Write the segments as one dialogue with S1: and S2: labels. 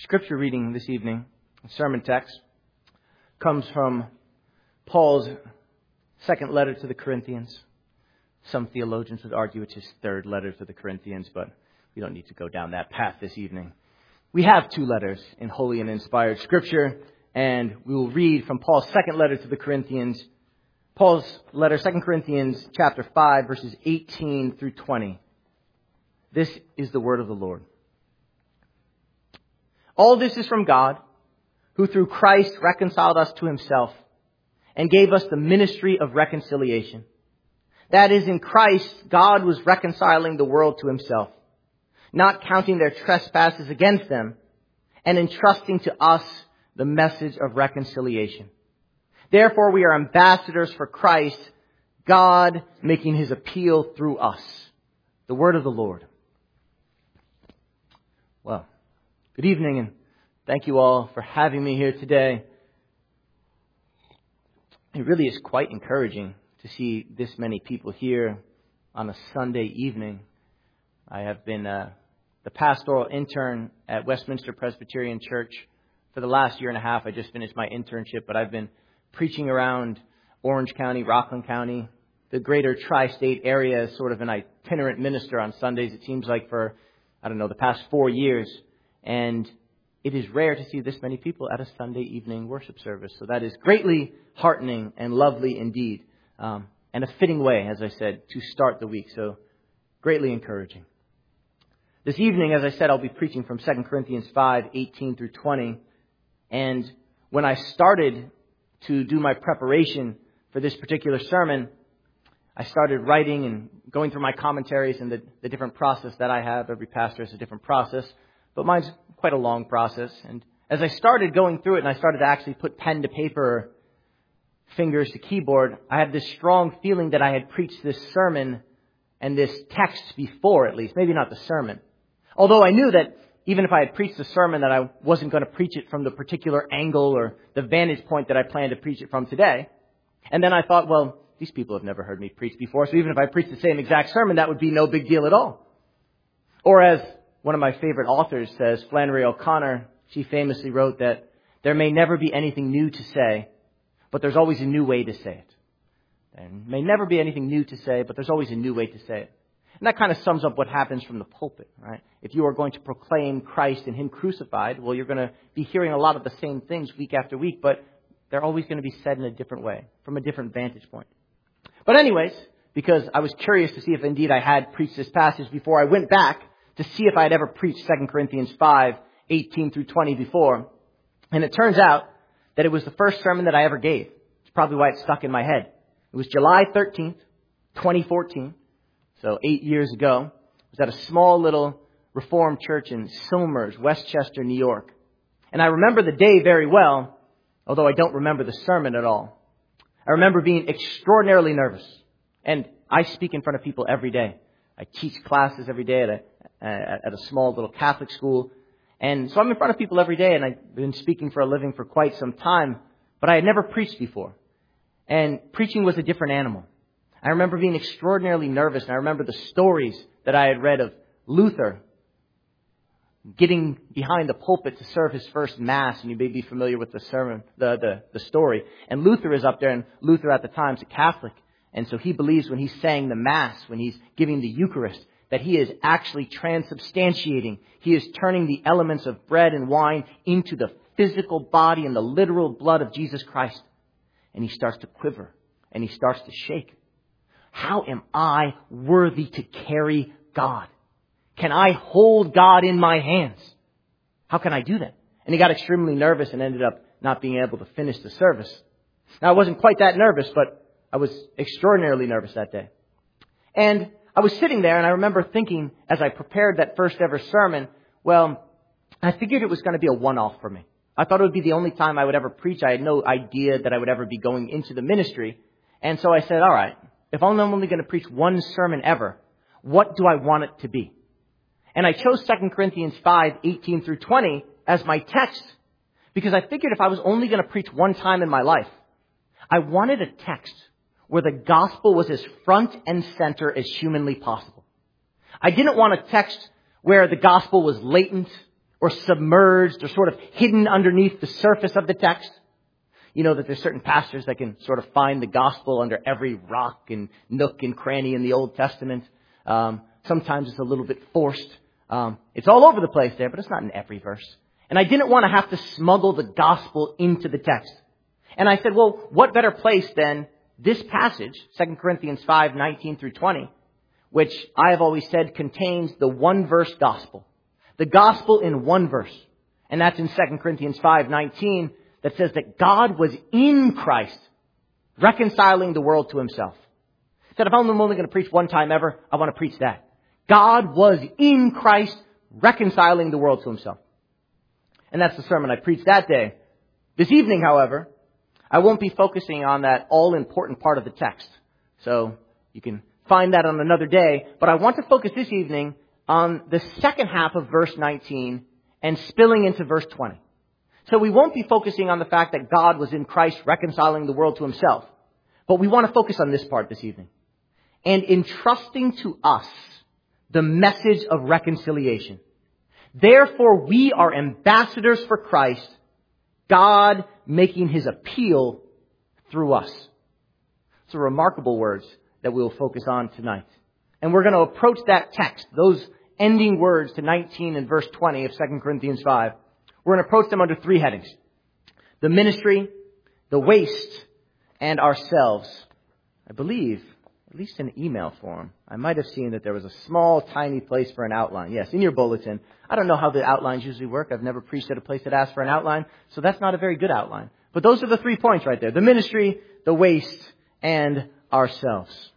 S1: Scripture reading this evening, sermon text, comes from Paul's second letter to the Corinthians. Some theologians would argue it's his third letter to the Corinthians, but we don't need to go down that path this evening. We have two letters in holy and inspired Scripture, and we will read from Paul's second letter to the Corinthians. Paul's letter, 2 Corinthians chapter 5, verses 18 through 20. This is the word of the Lord. All this is from God, who through Christ reconciled us to himself and gave us the ministry of reconciliation. That is, in Christ, God was reconciling the world to himself, not counting their trespasses against them, and entrusting to us the message of reconciliation. Therefore, we are ambassadors for Christ, God making his appeal through us. The word of the Lord. Well, good evening, and thank you all for having me here today. It really is quite encouraging to see this many people here on a Sunday evening. I have been the pastoral intern at Westminster Presbyterian Church for the last year and a half. I just finished my internship, but I've been preaching around Orange County, Rockland County, the greater tri-state area as sort of an itinerant minister on Sundays, it seems like for, the past 4 years. And it is rare to see this many people at a Sunday evening worship service. So that is greatly heartening and lovely indeed. And a fitting way, as I said, to start the week. So greatly encouraging. This evening, as I said, I'll be preaching from 2 Corinthians 5, 18 through 20. And when I started to do my preparation for this particular sermon, I started writing and going through my commentaries and the different process that I have. Every pastor has a different process, but mine's quite a long process. And as I started going through it and I started to actually put pen to paper, fingers to keyboard, I had this strong feeling that I had preached this sermon and this text before, at least. Maybe not the sermon. Although I knew that even if I had preached the sermon, that I wasn't going to preach it from the particular angle or the vantage point that I planned to preach it from today. And then I thought, well, these people have never heard me preach before, so even if I preached the same exact sermon, that would be no big deal at all. Or as one of my favorite authors says, Flannery O'Connor, she famously wrote that there may never be anything new to say, but there's always a new way to say it. There may never be anything new to say, but there's always a new way to say it. And that kind of sums up what happens from the pulpit, right? If you are going to proclaim Christ and him crucified, well, you're going to be hearing a lot of the same things week after week, but they're always going to be said in a different way, from a different vantage point. But anyways, because I was curious to see if indeed I had preached this passage before, I went back to see if I had ever preached 2 Corinthians 5, 18 through 20 before. And it turns out that it was the first sermon that I ever gave. It's probably why it stuck in my head. It was July 13th, 2014. So 8 years ago. It was at a small little Reformed church in Somers, Westchester, New York. And I remember the day very well, although I don't remember the sermon at all. I remember being extraordinarily nervous. And I speak in front of people every day. I teach classes every day at a small little Catholic school. And so I'm in front of people every day, and I've been speaking for a living for quite some time. But I had never preached before. And preaching was a different animal. I remember being extraordinarily nervous, and I remember the stories that I had read of Luther getting behind the pulpit to serve his first Mass, and you may be familiar with the sermon, the story. And Luther is up there, and Luther at the time is a Catholic, and so he believes when he's saying the Mass, when he's giving the Eucharist, that he is actually transubstantiating. He is turning the elements of bread and wine into the physical body and the literal blood of Jesus Christ. And he starts to quiver, and he starts to shake. How am I worthy to carry God? Can I hold God in my hands? How can I do that? And he got extremely nervous and ended up not being able to finish the service. Now, I wasn't quite that nervous, but I was extraordinarily nervous that day. And I was sitting there, and I remember thinking, as I prepared that first ever sermon, well, I figured it was going to be a one-off for me. I thought it would be the only time I would ever preach. I had no idea that I would ever be going into the ministry. And so I said, all right, if I'm only going to preach one sermon ever, what do I want it to be? And I chose 2 Corinthians 5, 18 through 20 as my text because I figured if I was only going to preach one time in my life, I wanted a text where the gospel was as front and center as humanly possible. I didn't want a text where the gospel was latent or submerged or sort of hidden underneath the surface of the text. You know that there's certain pastors that can sort of find the gospel under every rock and nook and cranny in the Old Testament. Sometimes it's a little bit forced. It's all over the place there, but it's not in every verse. And I didn't want to have to smuggle the gospel into the text. And I said, well, what better place than this passage, 2 Corinthians 5:19 through 20, which I have always said contains the one-verse gospel. The gospel in one verse. And that's in 2 Corinthians 5:19 that says that God was in Christ, reconciling the world to himself. I said, if I'm only going to preach one time ever, I want to preach that. God was in Christ, reconciling the world to himself. And that's the sermon I preached that day. This evening, however, I won't be focusing on that all-important part of the text. So you can find that on another day. But I want to focus this evening on the second half of verse 19 and spilling into verse 20. So we won't be focusing on the fact that God was in Christ reconciling the world to himself. But we want to focus on this part this evening. And entrusting to us the message of reconciliation. Therefore, we are ambassadors for Christ, God making his appeal through us. It's a remarkable words that we will focus on tonight. And we're going to approach that text, those ending words to 19 and verse 20 of 2 Corinthians 5. We're going to approach them under three headings: the ministry, the waste, and ourselves. I believe, at least in email form, I might have seen that there was a small, tiny place for an outline. Yes, in your bulletin. I don't know how the outlines usually work. I've never preached at a place that asks for an outline, so that's not a very good outline. But those are the 3 points right there: the ministry, the waste, and ourselves.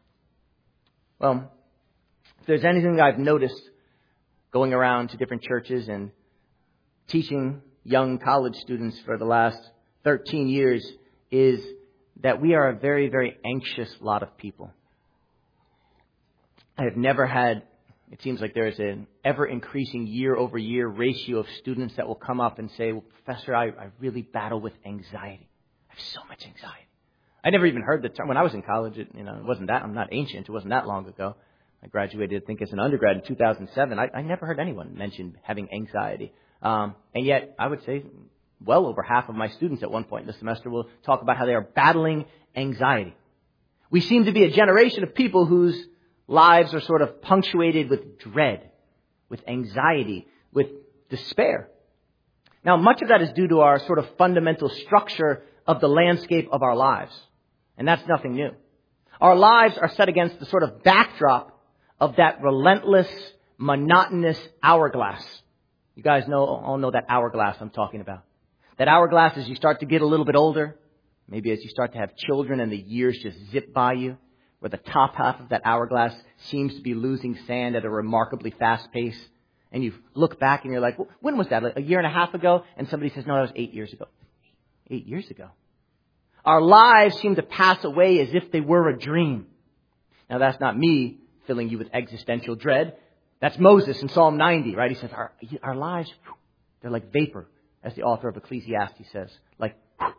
S1: Well, if there's anything I've noticed going around to different churches and teaching young college students for the last 13 years, is that we are a very, very anxious lot of people. I have never had, it seems like there is an ever-increasing year-over-year ratio of students that will come up and say, well, Professor, I really battle with anxiety. I have so much anxiety. I never even heard the term. When I was in college, it wasn't that, I'm not ancient, it wasn't that long ago. I graduated, I think, as an undergrad in 2007. I never heard anyone mention having anxiety. And yet, I would say well over half of my students at one point in the semester will talk about how they are battling anxiety. We seem to be a generation of people whose lives are sort of punctuated with dread, with anxiety, with despair. Now, much of that is due to our sort of fundamental structure of the landscape of our lives. And that's nothing new. Our lives are set against the sort of backdrop of that relentless, monotonous hourglass. You guys all know that hourglass I'm talking about. That hourglass as you start to get a little bit older, maybe as you start to have children and the years just zip by you, where the top half of that hourglass seems to be losing sand at a remarkably fast pace. And you look back and you're like, well, when was that? Like a year and a half ago? And somebody says, no, that was 8 years ago. 8 years ago. Our lives seem to pass away as if they were a dream. Now, that's not me filling you with existential dread. That's Moses in Psalm 90, right? He says, our lives, they're like vapor, as the author of Ecclesiastes says, like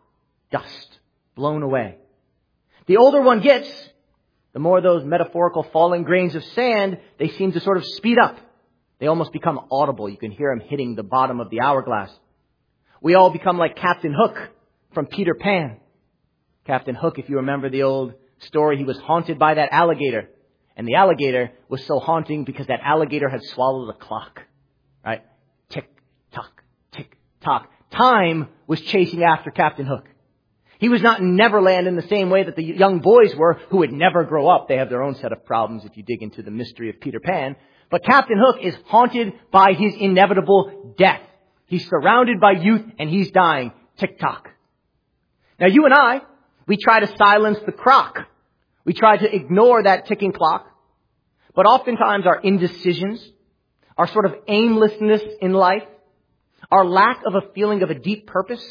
S1: dust blown away. The older one gets, the more those metaphorical falling grains of sand, they seem to sort of speed up. They almost become audible. You can hear them hitting the bottom of the hourglass. We all become like Captain Hook from Peter Pan. Captain Hook, if you remember the old story, he was haunted by that alligator. And the alligator was so haunting because that alligator had swallowed a clock. Right? Tick, tock, tick, tock. Time was chasing after Captain Hook. He was not in Neverland in the same way that the young boys were who would never grow up. They have their own set of problems if you dig into the mystery of Peter Pan. But Captain Hook is haunted by his inevitable death. He's surrounded by youth and he's dying. Tick-tock. Now you and I, we try to silence the clock. We try to ignore that ticking clock. But oftentimes our indecisions, our sort of aimlessness in life, our lack of a feeling of a deep purpose,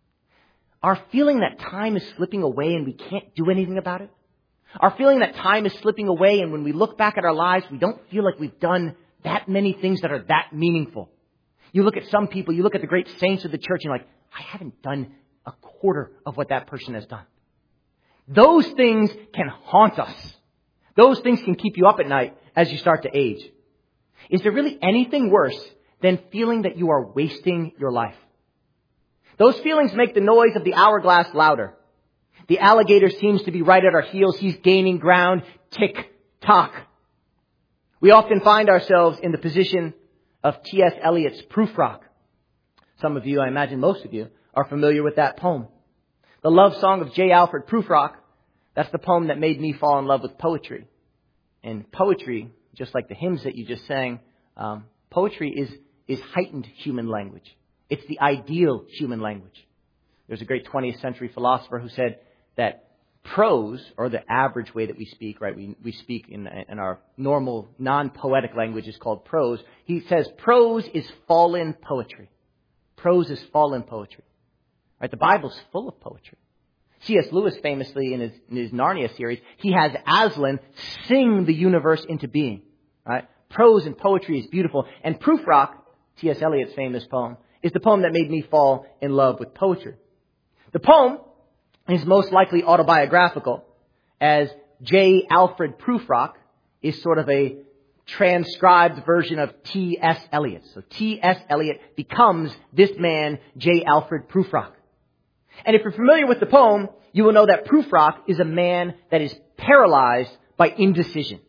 S1: our feeling that time is slipping away and we can't do anything about it, our feeling that time is slipping away and when we look back at our lives, we don't feel like we've done that many things that are that meaningful. You look at some people, you look at the great saints of the church and you're like, I haven't done a quarter of what that person has done. Those things can haunt us. Those things can keep you up at night as you start to age. Is there really anything worse than feeling that you are wasting your life. Those feelings make the noise of the hourglass louder. The alligator seems to be right at our heels. He's gaining ground. Tick tock. We often find ourselves in the position of T.S. Eliot's Prufrock. Some of you, I imagine most of you, are familiar with that poem. The love song of J. Alfred Prufrock, that's the poem that made me fall in love with poetry. And poetry, just like the hymns that you just sang, poetry is heightened human language. It's the ideal human language. There's a great 20th century philosopher who said that prose, or the average way that we speak, right? We speak in our normal, non-poetic language is called prose. He says prose is fallen poetry. Prose is fallen poetry. Right? The Bible's full of poetry. C.S. Lewis famously in his Narnia series, he has Aslan sing the universe into being. Right? Prose and poetry is beautiful. And Prufrock, T.S. Eliot's famous poem, is the poem that made me fall in love with poetry. The poem is most likely autobiographical, as J. Alfred Prufrock is sort of a transcribed version of T.S. Eliot. So T.S. Eliot becomes this man, J. Alfred Prufrock. And if you're familiar with the poem, you will know that Prufrock is a man that is paralyzed by indecision.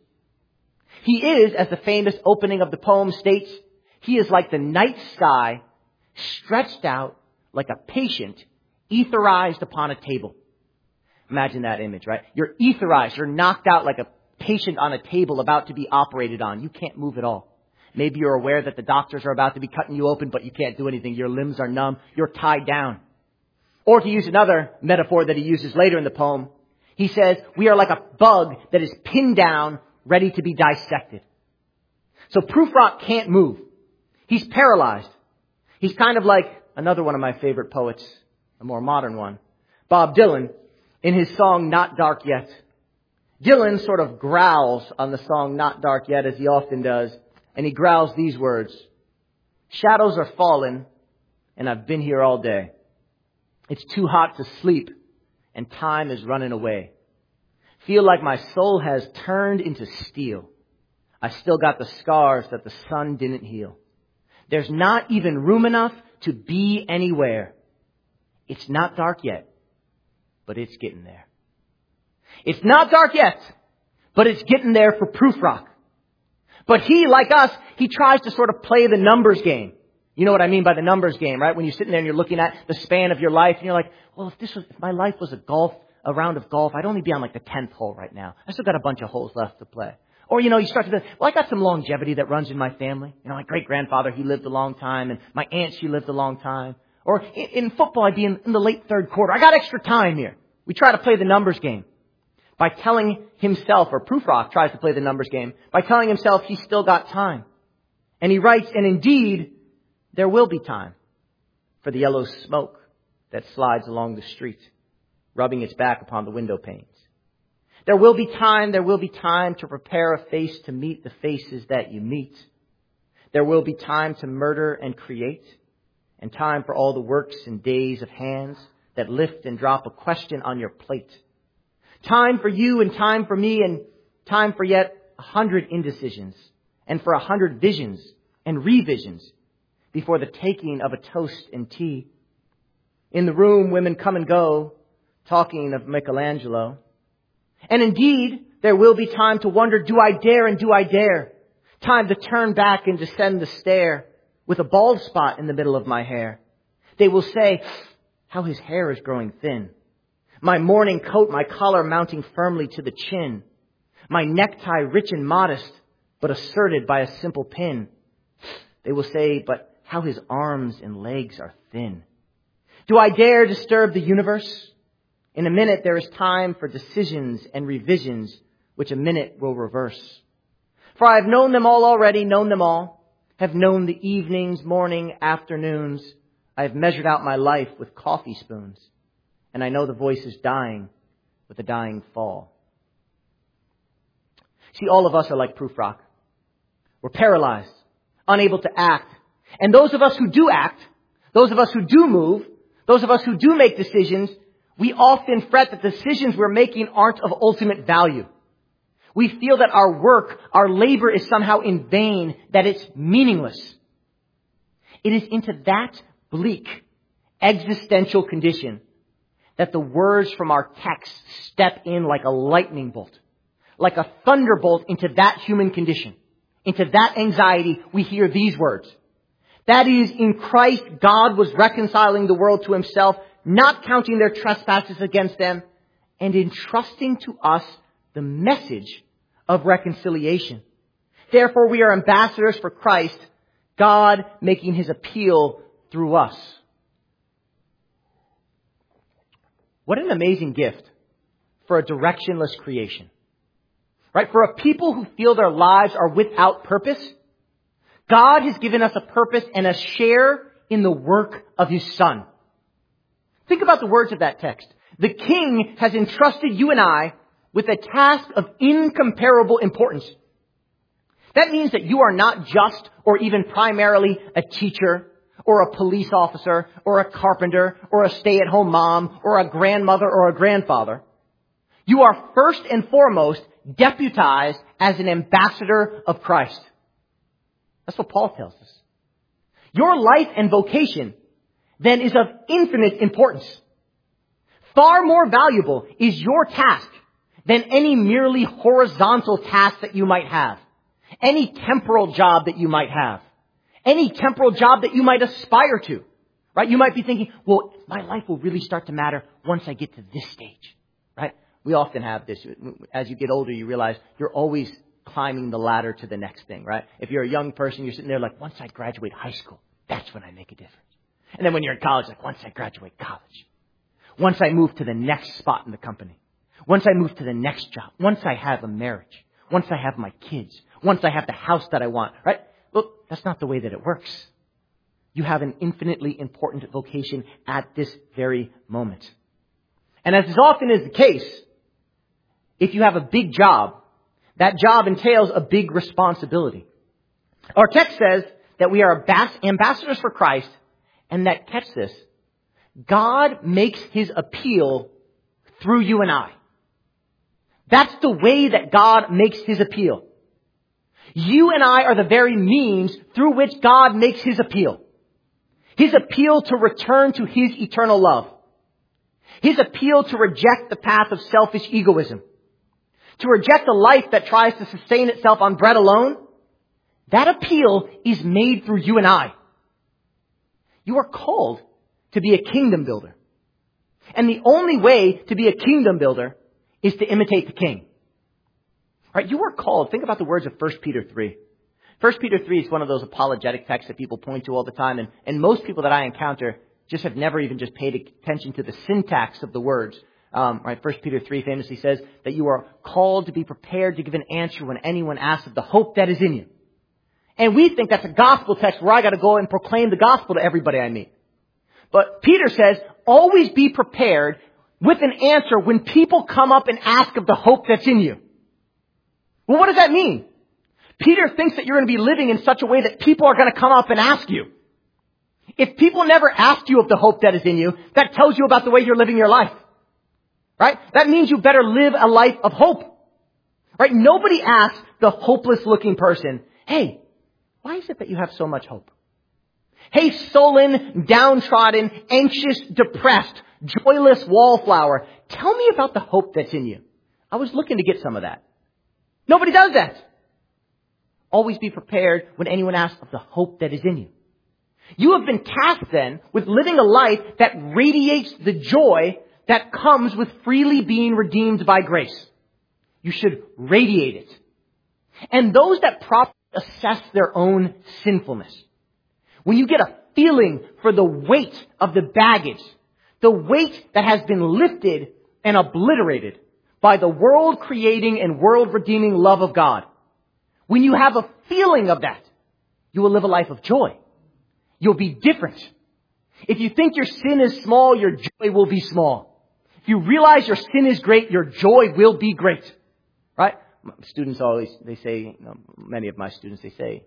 S1: He is, as the famous opening of the poem states, he is like the night sky stretched out like a patient etherized upon a table. Imagine that image, right? You're etherized. You're knocked out like a patient on a table about to be operated on. You can't move at all. Maybe you're aware that the doctors are about to be cutting you open, but you can't do anything. Your limbs are numb. You're tied down. Or to use another metaphor that he uses later in the poem, he says, we are like a bug that is pinned down, ready to be dissected. So Prufrock can't move. He's paralyzed. He's kind of like another one of my favorite poets, a more modern one, Bob Dylan, in his song Not Dark Yet. Dylan sort of growls on the song Not Dark Yet, as he often does, and he growls these words: shadows are falling, and I've been here all day. It's too hot to sleep, and time is running away. Feel like my soul has turned into steel. I still got the scars that the sun didn't heal. There's not even room enough to be anywhere. It's not dark yet, but it's getting there. It's not dark yet, but it's getting there for Prufrock. But he, like us, he tries to sort of play the numbers game. You know what I mean by the numbers game, right? When you're sitting there and you're looking at the span of your life and you're like, well, if my life was a round of golf, I'd only be on like the 10th hole right now. I still got a bunch of holes left to play. Or, you start to think, well, I got some longevity that runs in my family. My great-grandfather, he lived a long time, and my aunt, she lived a long time. Or in football, I'd be in the late third quarter. I got extra time here. We try to play the numbers game by telling himself, or Prufrock tries to play the numbers game, by telling himself he's still got time. And he writes, and indeed, there will be time for the yellow smoke that slides along the street, rubbing its back upon the window panes. There will be time to prepare a face to meet the faces that you meet. There will be time to murder and create, and time for all the works and days of hands that lift and drop a question on your plate. Time for you and time for me, and time for yet 100 indecisions, and for 100 visions and revisions before the taking of a toast and tea. In the room, women come and go, talking of Michelangelo. And indeed, there will be time to wonder, do I dare and do I dare? Time to turn back and descend the stair with a bald spot in the middle of my hair. They will say, how his hair is growing thin. My morning coat, my collar mounting firmly to the chin. My necktie rich and modest, but asserted by a simple pin. They will say, but how his arms and legs are thin. Do I dare disturb the universe? In a minute, there is time for decisions and revisions, which a minute will reverse. For I have known them all already, known them all, have known the evenings, morning, afternoons. I have measured out my life with coffee spoons, and I know the voice is dying with a dying fall. See, all of us are like Prufrock. We're paralyzed, unable to act. And those of us who do act, those of us who do move, those of us who do make decisions, we often fret that the decisions we're making aren't of ultimate value. We feel that our work, our labor is somehow in vain, that it's meaningless. It is into that bleak, existential condition that the words from our text step in like a lightning bolt, like a thunderbolt into that human condition, into that anxiety. We hear these words. That is, in Christ, God was reconciling the world to himself, not counting their trespasses against them, and entrusting to us the message of reconciliation. Therefore, we are ambassadors for Christ, God making his appeal through us. What an amazing gift for a directionless creation. Right? For a people who feel their lives are without purpose, God has given us a purpose and a share in the work of his Son. Think about the words of that text. The King has entrusted you and I with a task of incomparable importance. That means that you are not just or even primarily a teacher or a police officer or a carpenter or a stay-at-home mom or a grandmother or a grandfather. You are first and foremost deputized as an ambassador of Christ. That's what Paul tells us. Your life and vocation then is of infinite importance. Far more valuable is your task than any merely horizontal task that you might have. Any temporal job that you might have. Any temporal job that you might aspire to. Right? You might be thinking, well, my life will really start to matter once I get to this stage. Right? We often have this. As you get older, you realize you're always climbing the ladder to the next thing, right? If you're a young person, you're sitting there like, once I graduate high school, that's when I make a difference. And then when you're in college, like, once I graduate college. Once I move to the next spot in the company. Once I move to the next job. Once I have a marriage. Once I have my kids. Once I have the house that I want, right? Look, that's not the way that it works. You have an infinitely important vocation at this very moment. And as often is the case, if you have a big job, that job entails a big responsibility. Our text says that we are ambassadors for Christ, and that, catch this, God makes his appeal through you and I. That's the way that God makes his appeal. You and I are the very means through which God makes his appeal. His appeal to return to his eternal love. His appeal to reject the path of selfish egoism. To reject a life that tries to sustain itself on bread alone. That appeal is made through you and I. You are called to be a kingdom builder. And the only way to be a kingdom builder is to imitate the King. Right? You are called. Think about the words of 1 Peter 3. 1 Peter 3 is one of those apologetic texts that people point to all the time. And most people that I encounter just have never even just paid attention to the syntax of the words. Right? 1 Peter 3 famously says that you are called to be prepared to give an answer when anyone asks of the hope that is in you. And we think that's a gospel text where I got to go and proclaim the gospel to everybody I meet. But Peter says, always be prepared with an answer when people come up and ask of the hope that's in you. Well, what does that mean? Peter thinks that you're going to be living in such a way that people are going to come up and ask you. If people never ask you of the hope that is in you, that tells you about the way you're living your life. Right? That means you better live a life of hope. Right? Nobody asks the hopeless looking person, hey, why is it that you have so much hope? Hey, sullen, downtrodden, anxious, depressed, joyless wallflower, tell me about the hope that's in you. I was looking to get some of that. Nobody does that. Always be prepared when anyone asks of the hope that is in you. You have been tasked then with living a life that radiates the joy that comes with freely being redeemed by grace. You should radiate it. And those that properly assess their own sinfulness, when you get a feeling for the weight of the baggage, the weight that has been lifted and obliterated by the world-creating and world-redeeming love of God, when you have a feeling of that, you will live a life of joy. You'll be different. If you think your sin is small, your joy will be small. If you realize your sin is great, your joy will be great. Right? Students always, they say, many of my students, they say,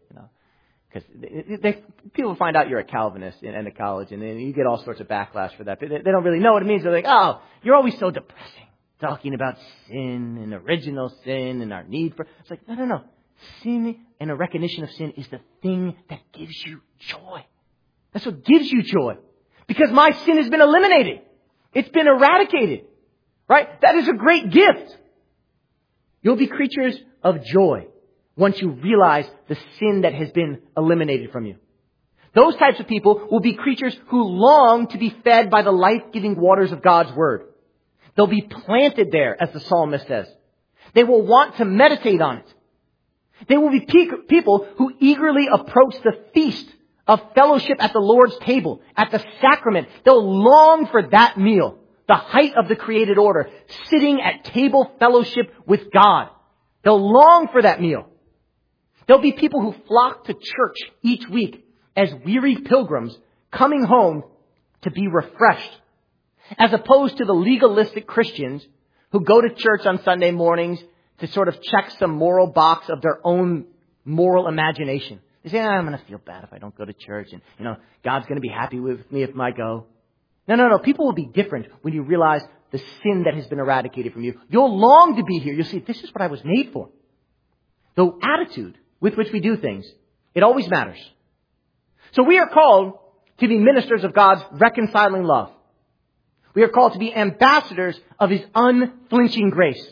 S1: because people find out you're a Calvinist in a college, and then you get all sorts of backlash for that. They don't really know what it means. They're like, oh, you're always so depressing, talking about sin and original sin and our need for... It's like, no. Sin and a recognition of sin is the thing that gives you joy. That's what gives you joy. Because my sin has been eliminated. It's been eradicated. Right? That is a great gift. You'll be creatures of joy once you realize the sin that has been eliminated from you. Those types of people will be creatures who long to be fed by the life-giving waters of God's Word. They'll be planted there, as the psalmist says. They will want to meditate on it. They will be people who eagerly approach the feast of fellowship at the Lord's table, at the sacrament. They'll long for that meal, the height of the created order, sitting at table fellowship with God. They'll long for that meal. There'll be people who flock to church each week as weary pilgrims coming home to be refreshed, as opposed to the legalistic Christians who go to church on Sunday mornings to sort of check some moral box of their own moral imagination. They say, I'm going to feel bad if I don't go to church, and, God's going to be happy with me if I go. No. People will be different when you realize the sin that has been eradicated from you. You'll long to be here. You'll see, this is what I was made for. The attitude with which we do things, it always matters. So we are called to be ministers of God's reconciling love. We are called to be ambassadors of His unflinching grace.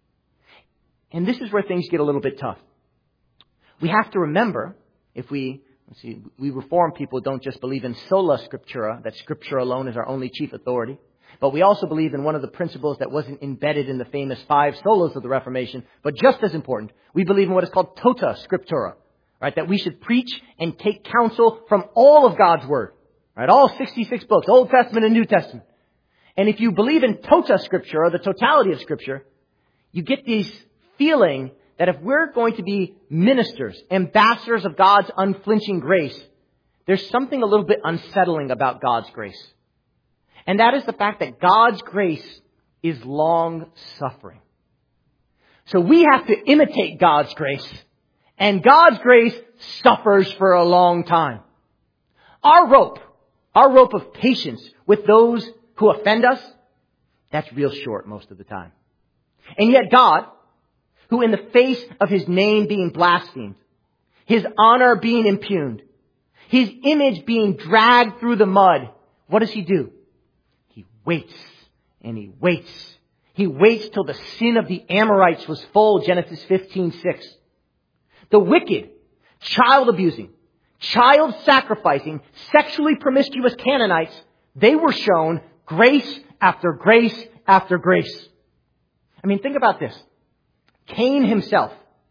S1: And this is where things get a little bit tough. We have to remember, we Reformed people don't just believe in sola scriptura, that Scripture alone is our only chief authority, but we also believe in one of the principles that wasn't embedded in the famous 5 solas of the Reformation, but just as important, we believe in what is called tota scriptura, right? That we should preach and take counsel from all of God's Word, right? All 66 books, Old Testament and New Testament. And if you believe in tota scriptura, the totality of Scripture, you get this feeling that if we're going to be ministers, ambassadors of God's unflinching grace, there's something a little bit unsettling about God's grace. And that is the fact that God's grace is long-suffering. So we have to imitate God's grace. And God's grace suffers for a long time. Our rope of patience with those who offend us, that's real short most of the time. And yet God, who in the face of His name being blasphemed, His honor being impugned, His image being dragged through the mud, what does He do? He waits and He waits. He waits till the sin of the Amorites was full, Genesis 15:6. The wicked, child-abusing, child-sacrificing, sexually promiscuous Canaanites, they were shown grace after grace after grace. I mean, think about this. Cain himself,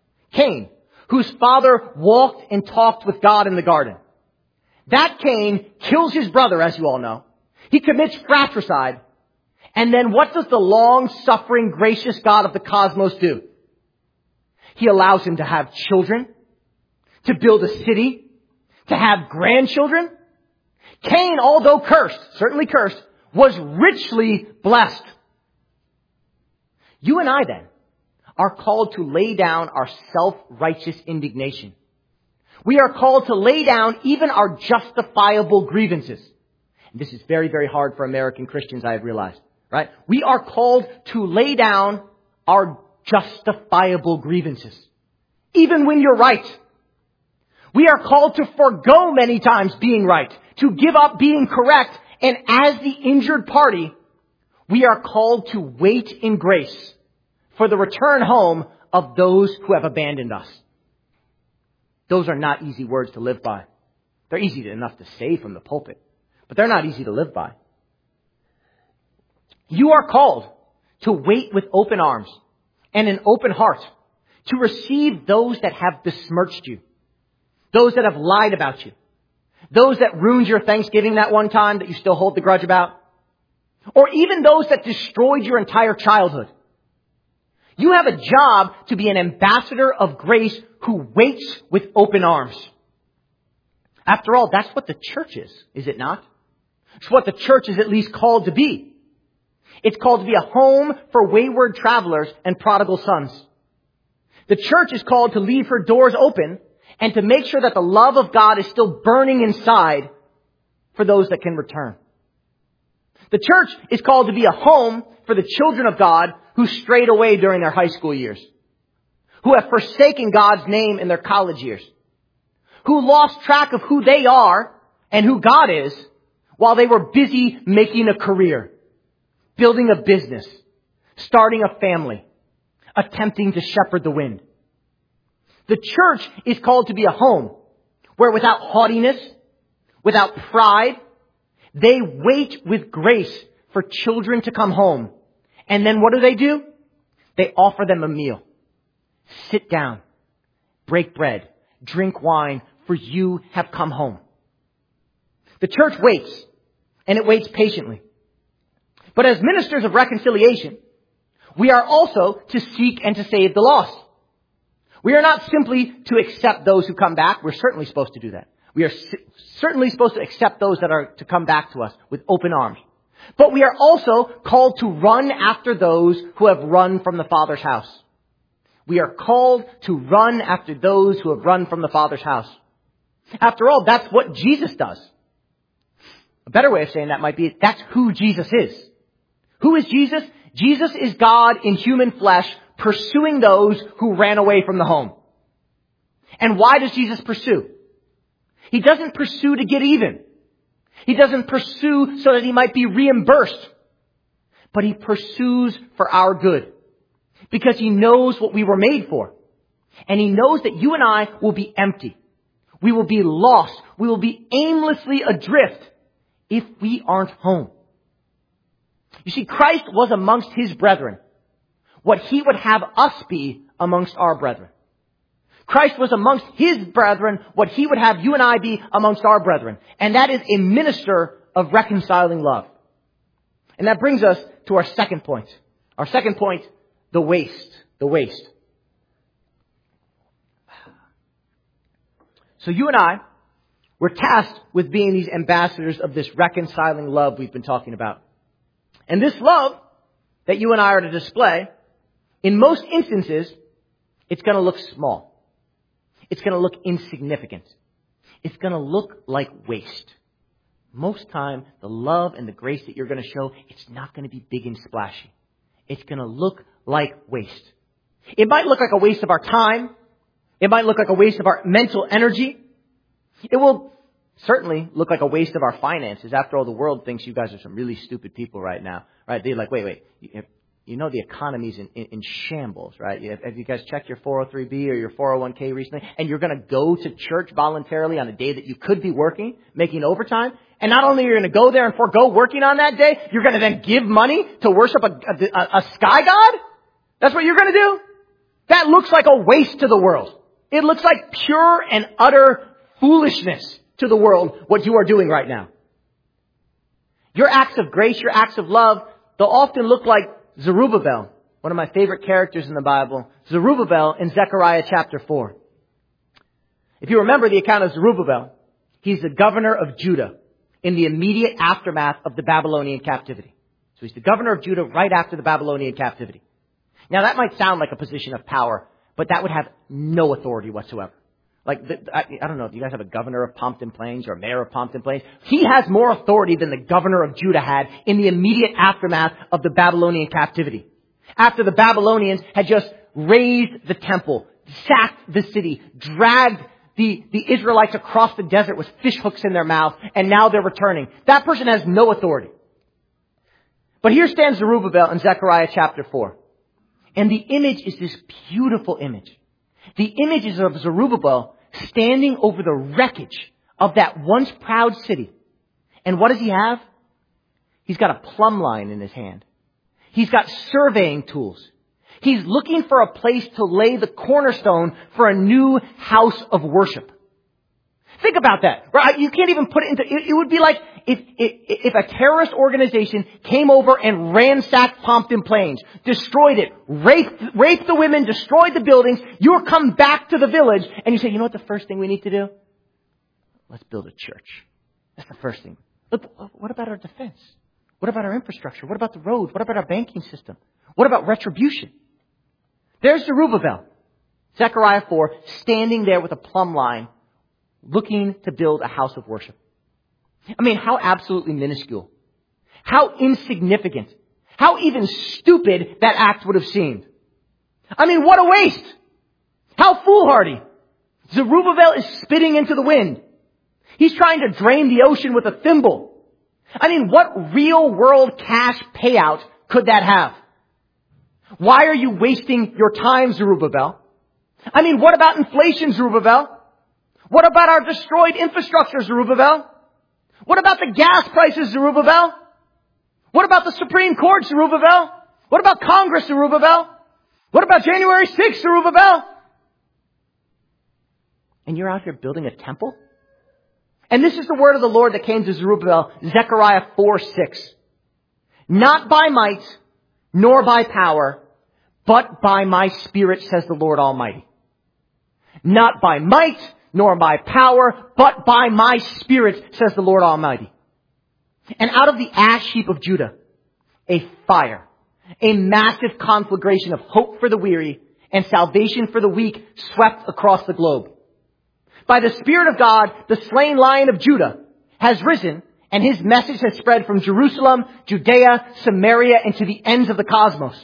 S1: whose father walked and talked with God in the garden. That Cain kills his brother, as you all know. He commits fratricide. And then what does the long-suffering, gracious God of the cosmos do? He allows him to have children, to build a city, to have grandchildren. Cain, although cursed, certainly cursed, was richly blessed. You and I then are called to lay down our self-righteous indignation. We are called to lay down even our justifiable grievances. And this is very, very hard for American Christians, I have realized. Right? We are called to lay down our justifiable grievances. Even when you're right. We are called to forego many times being right. To give up being correct. And as the injured party, we are called to wait in grace for the return home of those who have abandoned us. Those are not easy words to live by. They're easy enough to say from the pulpit, but they're not easy to live by. You are called to wait with open arms and an open heart to receive those that have besmirched you, those that have lied about you, those that ruined your Thanksgiving that one time that you still hold the grudge about, or even those that destroyed your entire childhood. You have a job to be an ambassador of grace who waits with open arms. After all, that's what the church is it not? It's what the church is at least called to be. It's called to be a home for wayward travelers and prodigal sons. The church is called to leave her doors open and to make sure that the love of God is still burning inside for those that can return. The church is called to be a home for the children of God who strayed away during their high school years, who have forsaken God's name in their college years, who lost track of who they are and who God is while they were busy making a career, building a business, starting a family, attempting to shepherd the wind. The church is called to be a home where without haughtiness, without pride, they wait with grace for children to come home. And then what do? They offer them a meal. Sit down, break bread, drink wine, for you have come home. The church waits, and it waits patiently. But as ministers of reconciliation, we are also to seek and to save the lost. We are not simply to accept those who come back. We're certainly supposed to do that. We are certainly supposed to accept those that are to come back to us with open arms. But we are also called to run after those who have run from the Father's house. We are called to run after those who have run from the Father's house. After all, that's what Jesus does. A better way of saying that might be, that's who Jesus is. Who is Jesus? Jesus is God in human flesh, pursuing those who ran away from the home. And why does Jesus pursue? He doesn't pursue to get even. He doesn't pursue so that he might be reimbursed. But he pursues for our good. Because he knows what we were made for. And he knows that you and I will be empty. We will be lost. We will be aimlessly adrift if we aren't home. You see, Christ was amongst his brethren what he would have us be amongst our brethren. Christ was amongst his brethren what he would have you and I be amongst our brethren. And that is a minister of reconciling love. And that brings us to our second point. Our second point, the waste. The waste. So you and I, we're tasked with being these ambassadors of this reconciling love we've been talking about. And this love that you and I are to display, in most instances, it's going to look small. It's going to look insignificant. It's going to look like waste. Most time, the love and the grace that you're going to show, it's not going to be big and splashy. It's going to look like waste. It might look like a waste of our time. It might look like a waste of our mental energy. It will certainly look like a waste of our finances. After all, the world thinks you guys are some really stupid people right now. Right? They're like, wait. You know the economy's in shambles, right? Have you guys checked your 403B or your 401k recently? And you're going to go to church voluntarily on a day that you could be working, making overtime. And not only are you going to go there and forego working on that day, you're going to then give money to worship a sky god? That's what you're going to do? That looks like a waste to the world. It looks like pure and utter foolishness to the world, what you are doing right now. Your acts of grace, your acts of love, they'll often look like Zerubbabel, one of my favorite characters in the Bible, Zerubbabel in Zechariah chapter 4. If you remember the account of Zerubbabel, he's the governor of Judah in the immediate aftermath of the Babylonian captivity. So he's the governor of Judah right after the Babylonian captivity. Now that might sound like a position of power, but that would have no authority whatsoever. Like, I don't know if you guys have a governor of Pompton Plains or a mayor of Pompton Plains. He has more authority than the governor of Judah had in the immediate aftermath of the Babylonian captivity. After the Babylonians had just razed the temple, sacked the city, dragged the Israelites across the desert with fish hooks in their mouth, and now they're returning. That person has no authority. But here stands Zerubbabel in Zechariah chapter 4. And the image is this beautiful image. The image is of Zerubbabel standing over the wreckage of that once proud city. And what does he have? He's got a plumb line in his hand. He's got surveying tools. He's looking for a place to lay the cornerstone for a new house of worship. Think about that. Right? You can't even put it into... It would be like if a terrorist organization came over and ransacked Pompton Plains, destroyed it, raped the women, destroyed the buildings. You come back to the village and you say, you know what the first thing we need to do? Let's build a church. That's the first thing. Look, what about our defense? What about our infrastructure? What about the roads? What about our banking system? What about retribution? There's Zerubbabel, Zechariah 4, standing there with a plumb line, looking to build a house of worship. I mean, how absolutely minuscule. How insignificant. How even stupid that act would have seemed. I mean, what a waste. How foolhardy. Zerubbabel is spitting into the wind. He's trying to drain the ocean with a thimble. I mean, what real world cash payout could that have? Why are you wasting your time, Zerubbabel? I mean, what about inflation, Zerubbabel? What about our destroyed infrastructure, Zerubbabel? What about the gas prices, Zerubbabel? What about the Supreme Court, Zerubbabel? What about Congress, Zerubbabel? What about January 6th, Zerubbabel? And you're out here building a temple? And this is the word of the Lord that came to Zerubbabel, Zechariah 4:6. Not by might, nor by power, but by my Spirit, says the Lord Almighty. Not by might, nor by power, but by my Spirit, says the Lord Almighty. And out of the ash heap of Judah, a fire, a massive conflagration of hope for the weary and salvation for the weak swept across the globe. By the Spirit of God, the slain Lion of Judah has risen, and his message has spread from Jerusalem, Judea, Samaria, and to the ends of the cosmos.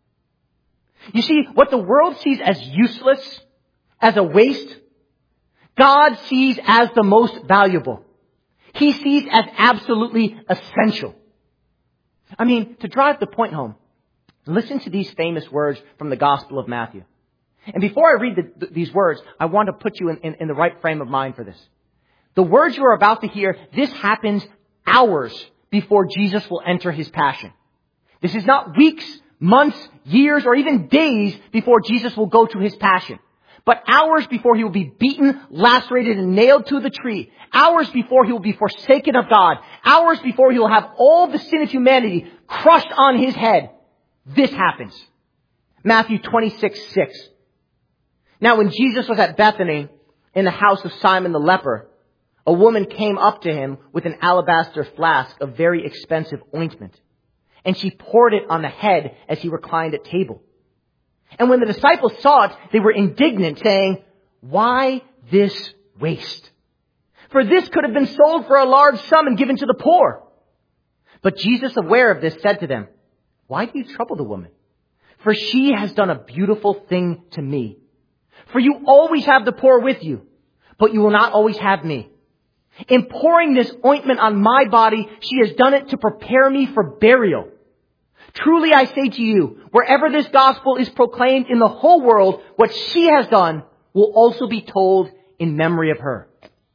S1: You see, what the world sees as useless, as a waste, God sees as the most valuable. He sees as absolutely essential. I mean, to drive the point home, listen to these famous words from the Gospel of Matthew. And before I read these words, I want to put you in the right frame of mind for this. The words you are about to hear, this happens hours before Jesus will enter his passion. This is not weeks, months, years, or even days before Jesus will go to his passion. But hours before he will be beaten, lacerated, and nailed to the tree. Hours before he will be forsaken of God. Hours before he will have all the sin of humanity crushed on his head. This happens. Matthew 26:6. Now when Jesus was at Bethany in the house of Simon the leper, a woman came up to him with an alabaster flask of very expensive ointment. And she poured it on the head as he reclined at table. And when the disciples saw it, they were indignant, saying, "Why this waste? For this could have been sold for a large sum and given to the poor." But Jesus, aware of this, said to them, "Why do you trouble the woman? For she has done a beautiful thing to me. For you always have the poor with you, but you will not always have me. In pouring this ointment on my body, she has done it to prepare me for burial. Truly I say to you, wherever this gospel is proclaimed in the whole world, what she has done will also be told in memory of her."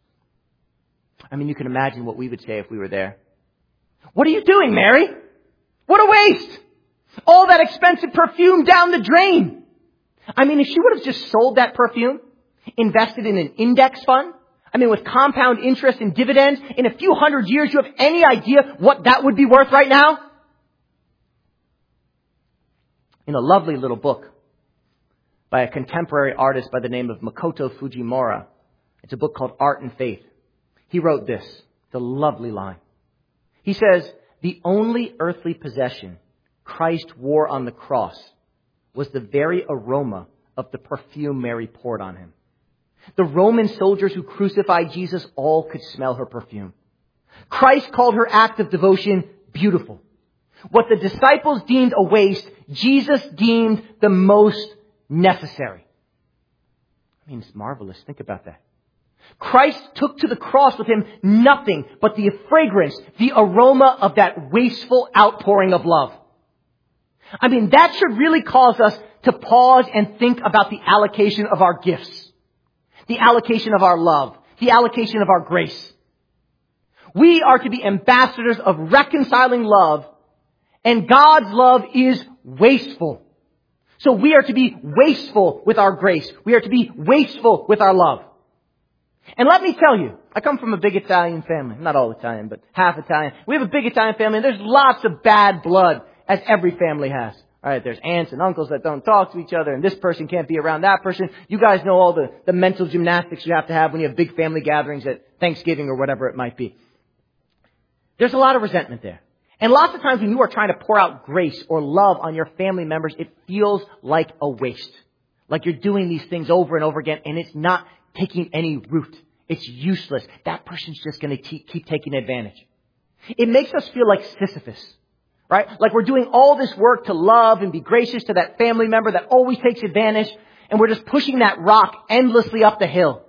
S1: I mean, you can imagine what we would say if we were there. "What are you doing, Mary? What a waste! All that expensive perfume down the drain." I mean, if she would have just sold that perfume, invested in an index fund, I mean, with compound interest and dividends, in a few hundred years, you have any idea what that would be worth right now? In a lovely little book by a contemporary artist by the name of Makoto Fujimura, it's a book called Art and Faith. He wrote this, the lovely line. He says, "The only earthly possession Christ wore on the cross was the very aroma of the perfume Mary poured on him. The Roman soldiers who crucified Jesus all could smell her perfume. Christ called her act of devotion beautiful. What the disciples deemed a waste, Jesus deemed the most necessary." I mean, it's marvelous. Think about that. Christ took to the cross with him nothing but the fragrance, the aroma of that wasteful outpouring of love. I mean, that should really cause us to pause and think about the allocation of our gifts, the allocation of our love, the allocation of our grace. We are to be ambassadors of reconciling love, and God's love is wasteful. So we are to be wasteful with our grace. We are to be wasteful with our love. And let me tell you, I come from a big Italian family. Not all Italian, but half Italian. We have a big Italian family, and there's lots of bad blood, as every family has. All right, there's aunts and uncles that don't talk to each other, and this person can't be around that person. You guys know all the mental gymnastics you have to have when you have big family gatherings at Thanksgiving or whatever it might be. There's a lot of resentment there. And lots of times when you are trying to pour out grace or love on your family members, it feels like a waste. Like you're doing these things over and over again, and it's not taking any root. It's useless. That person's just going to keep taking advantage. It makes us feel like Sisyphus, right? Like we're doing all this work to love and be gracious to that family member that always takes advantage, and we're just pushing that rock endlessly up the hill.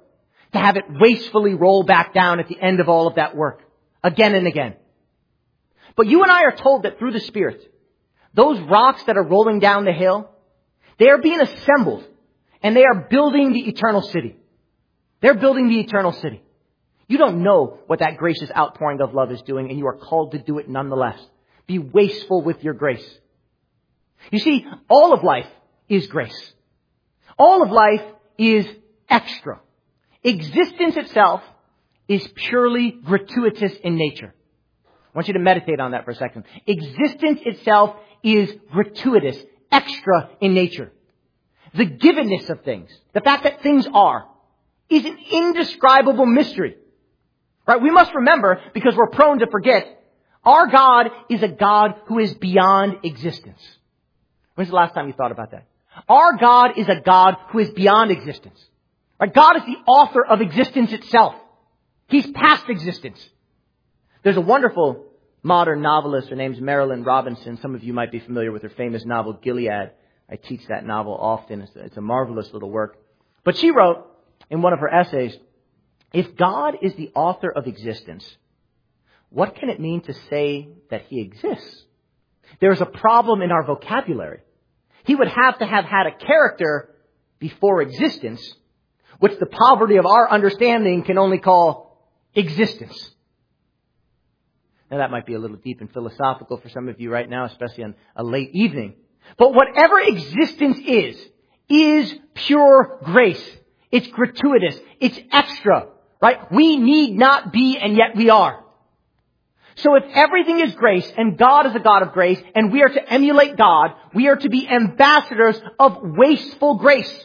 S1: to have it wastefully roll back down at the end of all of that work, again and again. But you and I are told that through the Spirit, those rocks that are rolling down the hill, they are being assembled and they are building the eternal city. They're building the eternal city. You don't know what that gracious outpouring of love is doing, and you are called to do it nonetheless. Be wasteful with your grace. You see, all of life is grace. All of life is extra. Existence itself is purely gratuitous in nature. I want you to meditate on that for a second. Existence itself is gratuitous, extra in nature. The givenness of things, the fact that things are, is an indescribable mystery. Right? We must remember, because we're prone to forget, our God is a God who is beyond existence. When's the last time you thought about that? Our God is a God who is beyond existence. Right? God is the author of existence itself. He's past existence. There's a wonderful modern novelist. Her name's Marilynne Robinson. Some of you might be familiar with her famous novel, Gilead. I teach that novel often. It's a marvelous little work. But she wrote in one of her essays, if God is the author of existence, what can it mean to say that He exists? There's a problem in our vocabulary. He would have to have had a character before existence, which the poverty of our understanding can only call existence. Now that might be a little deep and philosophical for some of you right now, especially on a late evening. But whatever existence is pure grace. It's gratuitous. It's extra, right? We need not be, and yet we are. So if everything is grace, and God is a God of grace, and we are to emulate God, we are to be ambassadors of wasteful grace.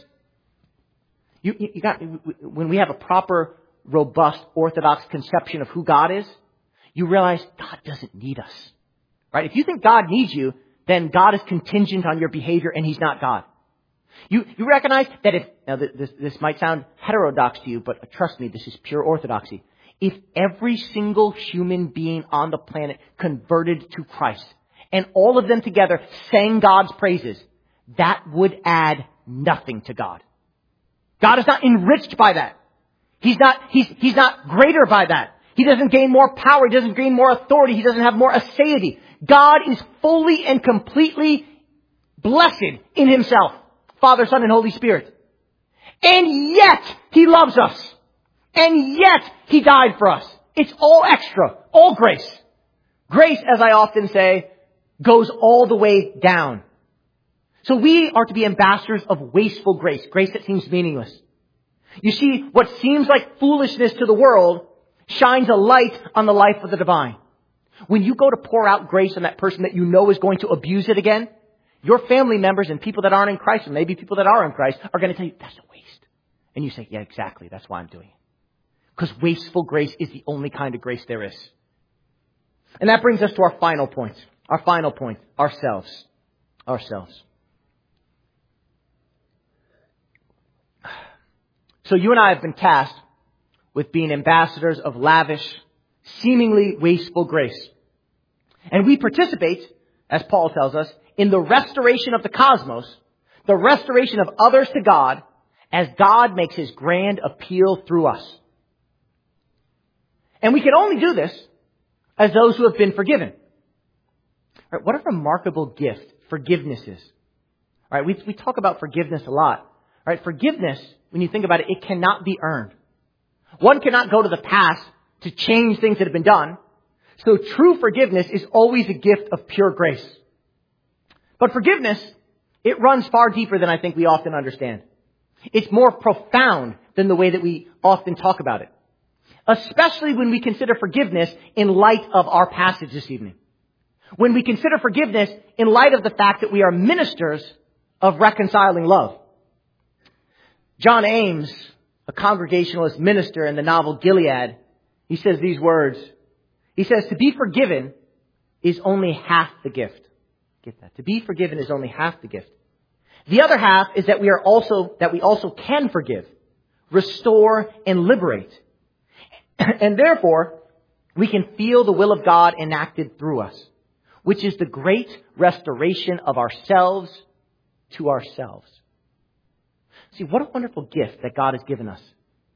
S1: When we have a proper, robust, orthodox conception of who God is, you realize God doesn't need us. Right? If you think God needs you, then God is contingent on your behavior and He's not God. You recognize that this might sound heterodox to you, but trust me, this is pure orthodoxy. If every single human being on the planet converted to Christ and all of them together sang God's praises, that would add nothing to God. God is not enriched by that. He's not greater by that. He doesn't gain more power. He doesn't gain more authority. He doesn't have more aseity. God is fully and completely blessed in Himself, Father, Son, and Holy Spirit. And yet He loves us. And yet He died for us. It's all extra, all grace. Grace, as I often say, goes all the way down. So we are to be ambassadors of wasteful grace, grace that seems meaningless. You see, what seems like foolishness to the world shines a light on the life of the divine. When you go to pour out grace on that person that you know is going to abuse it again, your family members and people that aren't in Christ, or maybe people that are in Christ, are going to tell you, that's a waste. And you say, yeah, exactly. That's why I'm doing it. Because wasteful grace is the only kind of grace there is. And that brings us to our final point. Our final point, ourselves. Ourselves. So you and I have been tasked with being ambassadors of lavish, seemingly wasteful grace. And we participate, as Paul tells us, in the restoration of the cosmos, the restoration of others to God, as God makes His grand appeal through us. And we can only do this as those who have been forgiven. Right, what a remarkable gift forgiveness is. All right, we talk about forgiveness a lot. All right, forgiveness, when you think about it, it cannot be earned. One cannot go to the past to change things that have been done. So true forgiveness is always a gift of pure grace. But forgiveness, it runs far deeper than I think we often understand. It's more profound than the way that we often talk about it. Especially when we consider forgiveness in light of our passage this evening. When we consider forgiveness in light of the fact that we are ministers of reconciling love. John Ames, a Congregationalist minister in the novel Gilead, he says these words. He says, to be forgiven is only half the gift. Get that? To be forgiven is only half the gift. The other half is that we also can forgive, restore, and liberate. And therefore, we can feel the will of God enacted through us, which is the great restoration of ourselves to ourselves. See, what a wonderful gift that God has given us.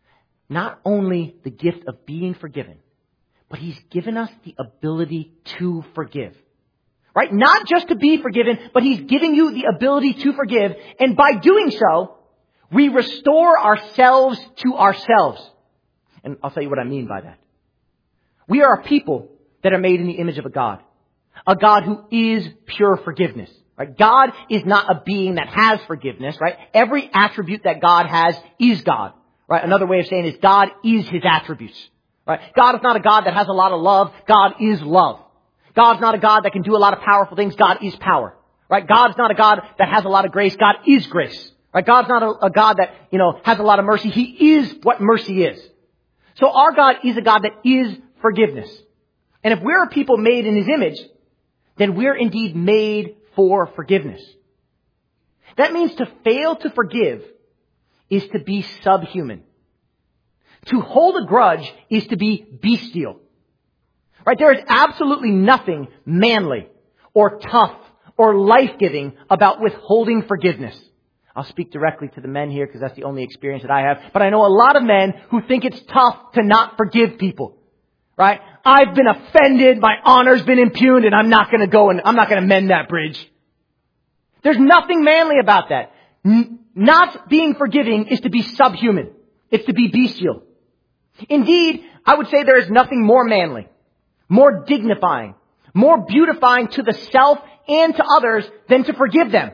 S1: not only the gift of being forgiven, but He's given us the ability to forgive. Right? Not just to be forgiven, but He's giving you the ability to forgive. And by doing so, we restore ourselves to ourselves. And I'll tell you what I mean by that. We are a people that are made in the image of a God who is pure forgiveness. Right? God is not a being that has forgiveness, right? Every attribute that God has is God. Right? Another way of saying it is God is His attributes. Right? God is not a God that has a lot of love. God is love. God's not a God that can do a lot of powerful things. God is power. Right? God's not a God that has a lot of grace. God is grace. Right? God's not a God that, has a lot of mercy. He is what mercy is. So our God is a God that is forgiveness. And if we're a people made in His image, then we're indeed made for forgiveness. That means to fail to forgive is to be subhuman. To hold a grudge is to be bestial. Right? There is absolutely nothing manly or tough or life-giving about withholding forgiveness. I'll speak directly to the men here because that's the only experience that I have. But I know a lot of men who think it's tough to not forgive people. Right? I've been offended, my honor's been impugned, and I'm not going to mend that bridge. There's nothing manly about that. Not being forgiving is to be subhuman. It's to be bestial. Indeed, I would say there is nothing more manly, more dignifying, more beautifying to the self and to others than to forgive them.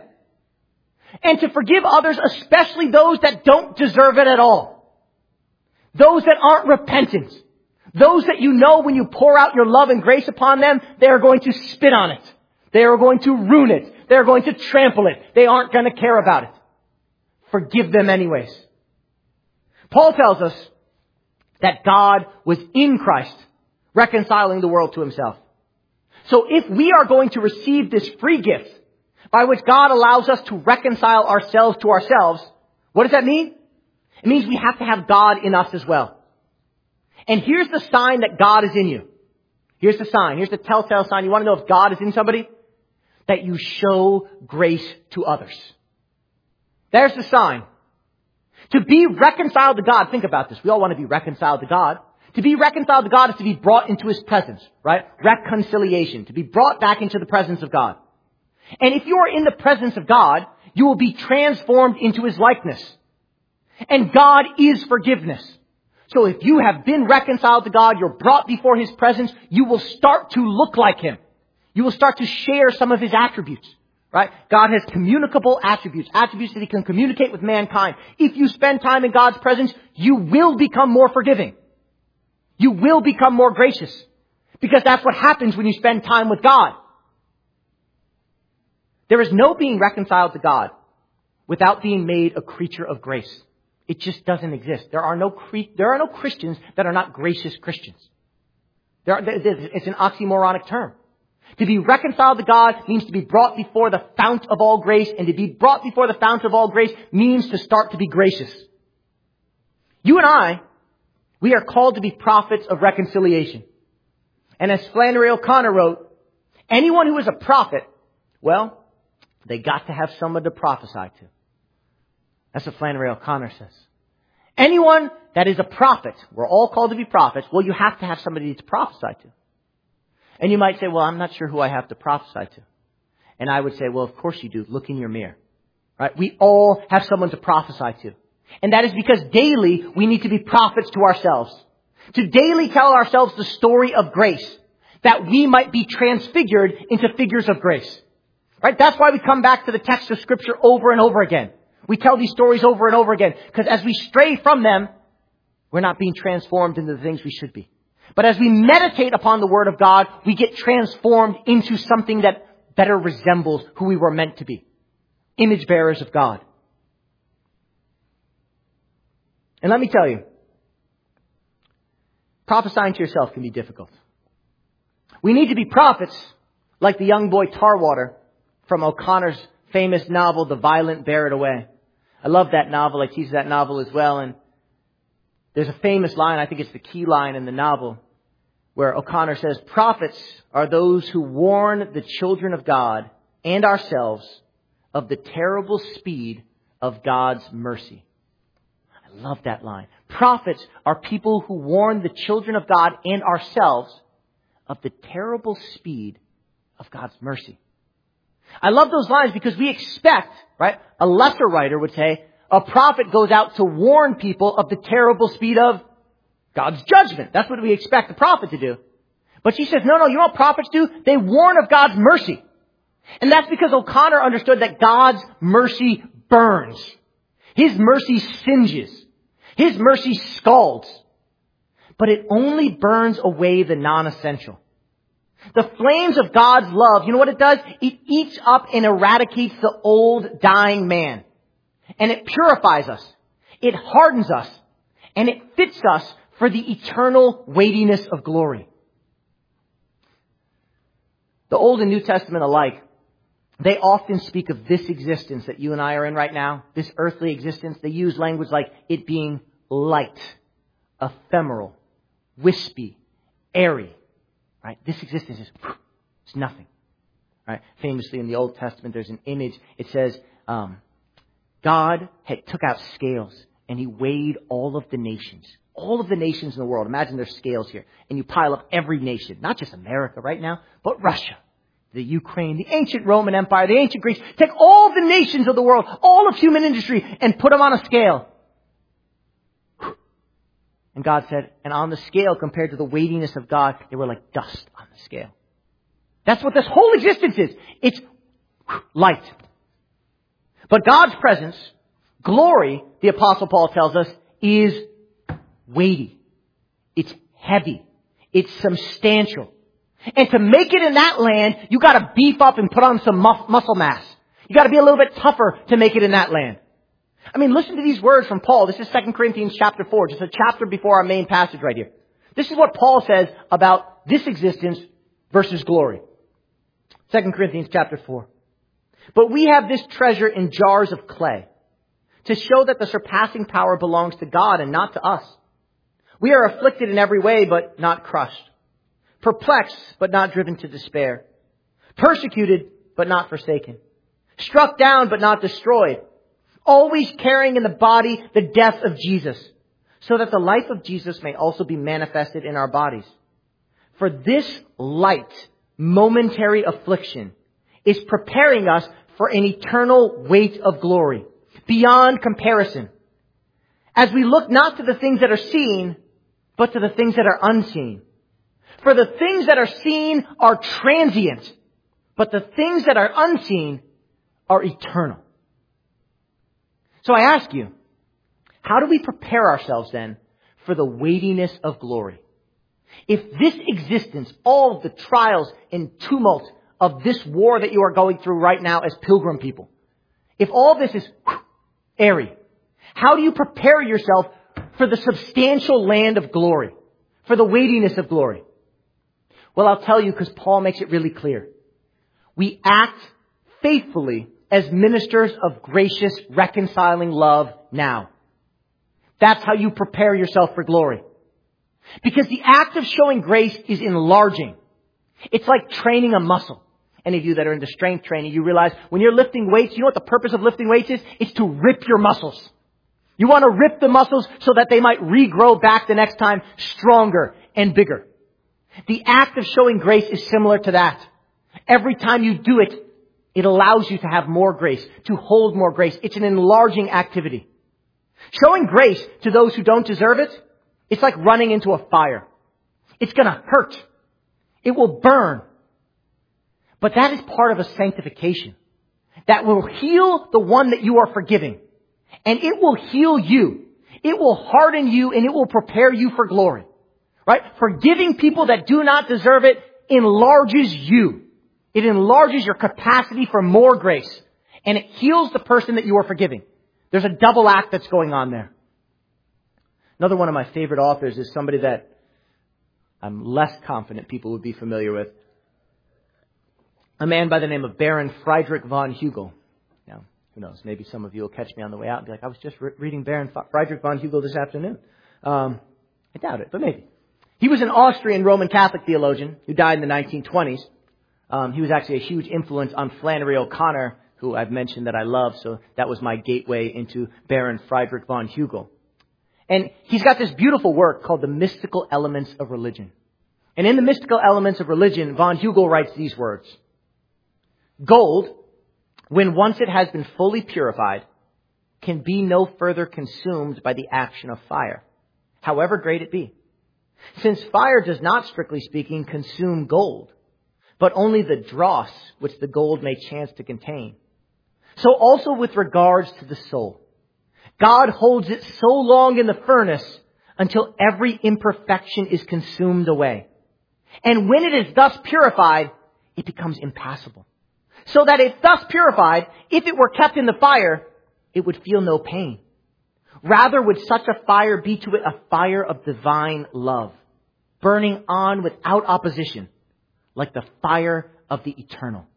S1: And to forgive others, especially those that don't deserve it at all. Those that aren't repentant. Those that when you pour out your love and grace upon them, they are going to spit on it. They are going to ruin it. They are going to trample it. They aren't going to care about it. Forgive them anyways. Paul tells us that God was in Christ, reconciling the world to Himself. So if we are going to receive this free gift, by which God allows us to reconcile ourselves to ourselves, what does that mean? It means we have to have God in us as well. And here's the sign that God is in you. Here's the sign. Here's the telltale sign. You want to know if God is in somebody? That you show grace to others. There's the sign. To be reconciled to God, think about this. We all want to be reconciled to God. To be reconciled to God is to be brought into His presence, right? Reconciliation. To be brought back into the presence of God. And if you are in the presence of God, you will be transformed into His likeness. And God is forgiveness. So if you have been reconciled to God, you're brought before His presence, you will start to look like Him. You will start to share some of His attributes. Right? God has communicable attributes that He can communicate with mankind. If you spend time in God's presence, you will become more forgiving. You will become more gracious. Because that's what happens when you spend time with God. There is no being reconciled to God without being made a creature of grace. It just doesn't exist. There are no Christians that are not gracious Christians. It's an oxymoronic term. To be reconciled to God means to be brought before the fount of all grace, and to be brought before the fount of all grace means to start to be gracious. You and I, we are called to be prophets of reconciliation. And as Flannery O'Connor wrote, anyone who is a prophet, well, they got to have someone to prophesy to. That's what Flannery O'Connor says. Anyone that is a prophet, we're all called to be prophets, well, you have to have somebody to prophesy to. And you might say, well, I'm not sure who I have to prophesy to. And I would say, well, of course you do. Look in your mirror. Right? We all have someone to prophesy to. And that is because daily we need to be prophets to ourselves. To daily tell ourselves the story of grace. That we might be transfigured into figures of grace. Right? That's why we come back to the text of Scripture over and over again. We tell these stories over and over again. Because as we stray from them, we're not being transformed into the things we should be. But as we meditate upon the Word of God, we get transformed into something that better resembles who we were meant to be. Image bearers of God. And let me tell you, prophesying to yourself can be difficult. We need to be prophets like the young boy Tarwater from O'Connor's famous novel, The Violent Bear It Away. I love that novel. I tease that novel as well. And there's a famous line, I think it's the key line in the novel, where O'Connor says, prophets are those who warn the children of God and ourselves of the terrible speed of God's mercy. I love that line. Prophets are people who warn the children of God and ourselves of the terrible speed of God's mercy. I love those lines because we expect, right? A lesser writer would say, a prophet goes out to warn people of the terrible speed of God's judgment. That's what we expect the prophet to do. But she says, no, you know what prophets do? They warn of God's mercy. And that's because O'Connor understood that God's mercy burns. His mercy singes. His mercy scalds. But it only burns away the non-essential. The flames of God's love, you know what it does? It eats up and eradicates the old dying man. And it purifies us. It hardens us. And it fits us for the eternal weightiness of glory. The Old and New Testament alike, they often speak of this existence that you and I are in right now, this earthly existence. They use language like it being light, ephemeral, wispy, airy. Right? This existence is it's nothing. Right? Famously in the Old Testament, there's an image. It says, God took out scales and he weighed all of the nations. All of the nations in the world. Imagine there's scales here. And you pile up every nation. Not just America right now, but Russia, the Ukraine, the ancient Roman Empire, the ancient Greece. Take all the nations of the world, all of human industry, and put them on a scale. And God said, and on the scale compared to the weightiness of God, they were like dust on the scale. That's what this whole existence is. It's light. But God's presence, glory, the Apostle Paul tells us, is weighty. It's heavy. It's substantial. And to make it in that land, you got to beef up and put on some muscle mass. You got to be a little bit tougher to make it in that land. I mean, listen to these words from Paul. This is 2 Corinthians chapter 4, just a chapter before our main passage right here. This is what Paul says about this existence versus glory. 2 Corinthians chapter 4. But we have this treasure in jars of clay to show that the surpassing power belongs to God and not to us. We are afflicted in every way, but not crushed. Perplexed, but not driven to despair. Persecuted, but not forsaken. Struck down, but not destroyed. Always carrying in the body the death of Jesus, so that the life of Jesus may also be manifested in our bodies. For this light, momentary affliction is preparing us for an eternal weight of glory, beyond comparison. As we look not to the things that are seen, but to the things that are unseen. For the things that are seen are transient, but the things that are unseen are eternal. So I ask you, how do we prepare ourselves then for the weightiness of glory? If this existence, all of the trials and tumult of this war that you are going through right now as pilgrim people, if all this is airy, how do you prepare yourself for the substantial land of glory, for the weightiness of glory? Well, I'll tell you because Paul makes it really clear. We act faithfully as ministers of gracious, reconciling love now. That's how you prepare yourself for glory. Because the act of showing grace is enlarging. It's like training a muscle. Any of you that are into strength training, you realize when you're lifting weights, you know what the purpose of lifting weights is? It's to rip your muscles. You want to rip the muscles so that they might regrow back the next time stronger and bigger. The act of showing grace is similar to that. Every time you do it, it allows you to have more grace, to hold more grace. It's an enlarging activity. Showing grace to those who don't deserve it, it's like running into a fire. It's going to hurt. It will burn. But that is part of a sanctification that will heal the one that you are forgiving. And it will heal you. It will harden you and it will prepare you for glory. Right? Forgiving people that do not deserve it enlarges you. It enlarges your capacity for more grace. And it heals the person that you are forgiving. There's a double act that's going on there. Another one of my favorite authors is somebody that I'm less confident people would be familiar with. A man by the name of Baron Friedrich von Hugel. Now, who knows? Maybe some of you will catch me on the way out and be like, I was just reading Baron Friedrich von Hugel this afternoon. I doubt it, but maybe. He was an Austrian Roman Catholic theologian who died in the 1920s. He was actually a huge influence on Flannery O'Connor, who I've mentioned that I love. So that was my gateway into Baron Friedrich von Hugel. And he's got this beautiful work called The Mystical Elements of Religion. And in The Mystical Elements of Religion, von Hugel writes these words. Gold, when once it has been fully purified, can be no further consumed by the action of fire, however great it be. Since fire does not, strictly speaking, consume gold, but only the dross which the gold may chance to contain. So also with regards to the soul. God holds it so long in the furnace until every imperfection is consumed away. And when it is thus purified, it becomes impassible. So that if thus purified, if it were kept in the fire, it would feel no pain. Rather would such a fire be to it a fire of divine love, burning on without opposition, like the fire of the eternal.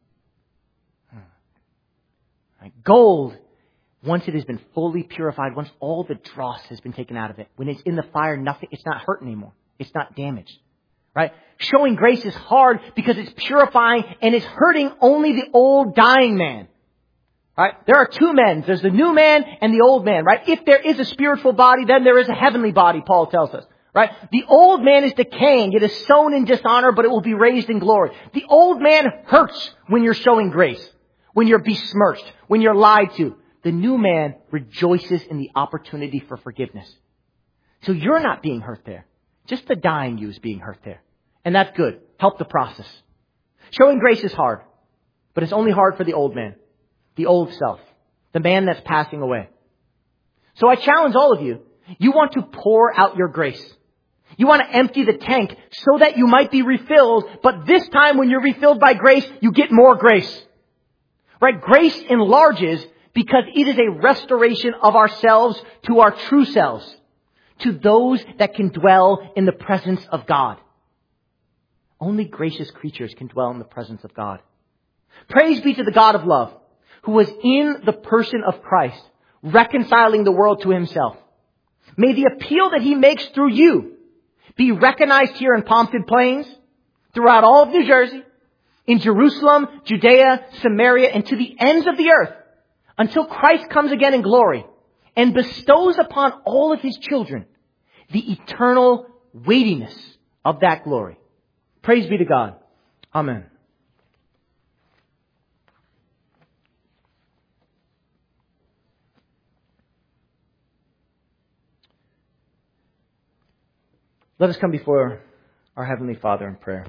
S1: Gold, once it has been fully purified, once all the dross has been taken out of it, when it's in the fire, it's not hurt anymore. It's not damaged. Right? Showing grace is hard because it's purifying and it's hurting only the old dying man. Right? There are two men. There's the new man and the old man. Right? If there is a spiritual body, then there is a heavenly body, Paul tells us. Right? The old man is decaying. It is sown in dishonor, but it will be raised in glory. The old man hurts when you're showing grace, when you're besmirched, when you're lied to. The new man rejoices in the opportunity for forgiveness. So you're not being hurt there. Just the dying you is being hurt there. And that's good. Help the process. Showing grace is hard, but it's only hard for the old man, the old self, the man that's passing away. So I challenge all of you. You want to pour out your grace. You want to empty the tank so that you might be refilled. But this time when you're refilled by grace, you get more grace. Right? Grace enlarges because it is a restoration of ourselves to our true selves, to those that can dwell in the presence of God. Only gracious creatures can dwell in the presence of God. Praise be to the God of love, who was in the person of Christ, reconciling the world to himself. May the appeal that he makes through you be recognized here in Pompton Plains, throughout all of New Jersey, in Jerusalem, Judea, Samaria, and to the ends of the earth, until Christ comes again in glory and bestows upon all of his children the eternal weightiness of that glory. Praise be to God. Amen. Let us come before our Heavenly Father in prayer.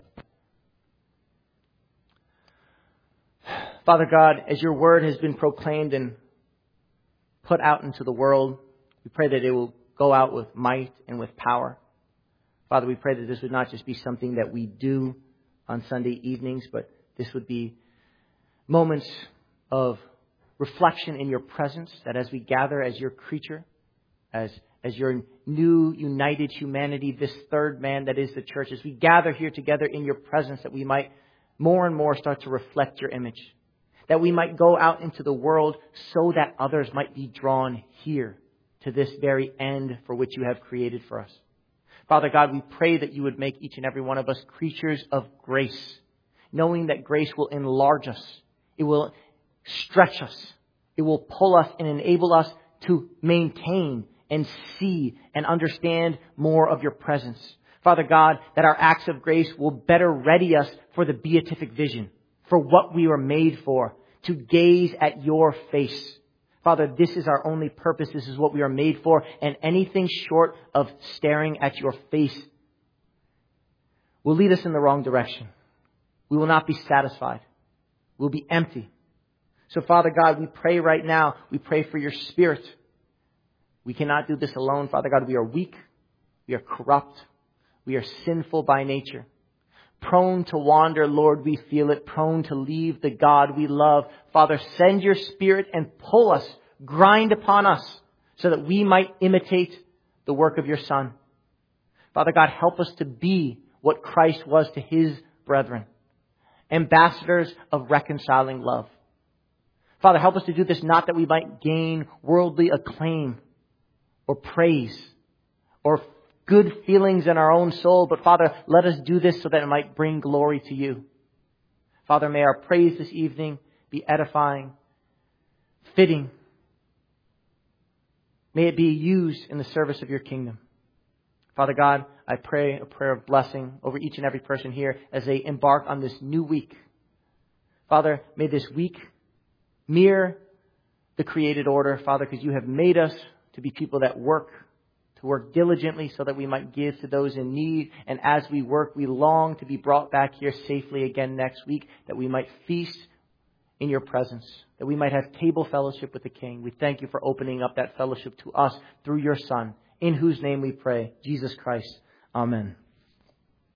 S1: Father God, as your word has been proclaimed and put out into the world, we pray that it will go out with might and with power. Father, we pray that this would not just be something that we do on Sunday evenings, but this would be moments of reflection in your presence, that as we gather as your creature, as your new united humanity, this third man that is the church, as we gather here together in your presence, that we might more and more start to reflect your image, that we might go out into the world so that others might be drawn here to this very end for which you have created for us. Father God, we pray that you would make each and every one of us creatures of grace, knowing that grace will enlarge us. It will stretch us. It will pull us and enable us to maintain and see and understand more of your presence. Father God, that our acts of grace will better ready us for the beatific vision, for what we were made for, to gaze at your face. Father, this is our only purpose. This is what we are made for. And anything short of staring at your face will lead us in the wrong direction. We will not be satisfied. We'll be empty. So, Father God, we pray right now. We pray for your Spirit. We cannot do this alone. Father God, we are weak. We are corrupt. We are sinful by nature. Prone to wander, Lord, we feel it. Prone to leave the God we love. Father, send your Spirit and pull us, grind upon us, so that we might imitate the work of your Son. Father God, help us to be what Christ was to his brethren, ambassadors of reconciling love. Father, help us to do this not that we might gain worldly acclaim or praise or good feelings in our own soul, but Father, let us do this so that it might bring glory to you. Father, may our praise this evening be edifying, fitting, May it be used in the service of your kingdom. Father God, I pray a prayer of blessing over each and every person here as they embark on this new week. Father, may this week mirror the created order, Father, because you have made us to be people that work diligently so that we might give to those in need. And as we work, we long to be brought back here safely again next week, that we might feast in your presence, that we might have table fellowship with the King. We thank you for opening up that fellowship to us through your Son, in whose name we pray, Jesus Christ. Amen.